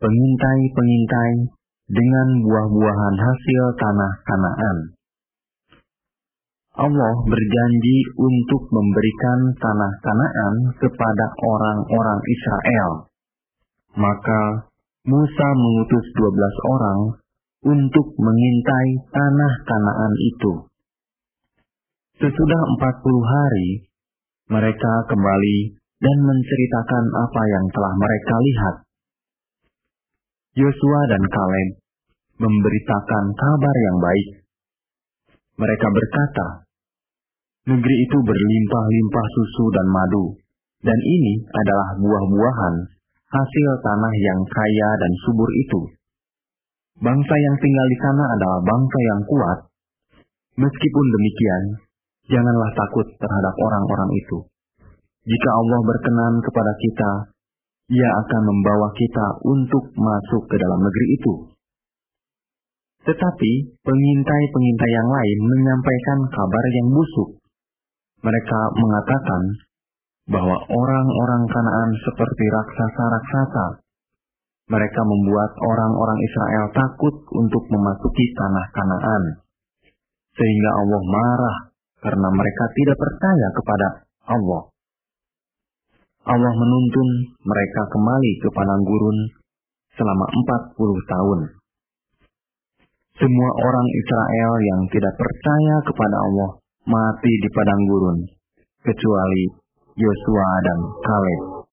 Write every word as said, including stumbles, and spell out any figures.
pengintai-pengintai dengan buah-buahan hasil tanah Kanaan. Allah berjanji untuk memberikan tanah Kanaan kepada orang-orang Israel. Maka Musa mengutus dua belas orang untuk mengintai tanah Kanaan itu. Sesudah empat puluh hari, mereka kembali dan menceritakan apa yang telah mereka lihat. Yosua dan Kaleb memberitakan kabar yang baik. Mereka berkata, negeri itu berlimpah-limpah susu dan madu, dan ini adalah buah-buahan hasil tanah yang kaya dan subur itu. Bangsa yang tinggal di sana adalah bangsa yang kuat. Meskipun demikian, janganlah takut terhadap orang-orang itu. Jika Allah berkenan kepada kita, Ia akan membawa kita untuk masuk ke dalam negeri itu. Tetapi pengintai-pengintai yang lain menyampaikan kabar yang busuk. Mereka mengatakan bahwa orang-orang Kanaan seperti raksasa-raksasa. Mereka membuat orang-orang Israel takut untuk memasuki tanah Kanaan, sehingga Allah marah karena mereka tidak percaya kepada Allah. Allah menuntun mereka kembali ke padang gurun selama empat puluh tahun. Semua orang Israel yang tidak percaya kepada Allah mati di padang gurun, kecuali Yosua dan Kaleb.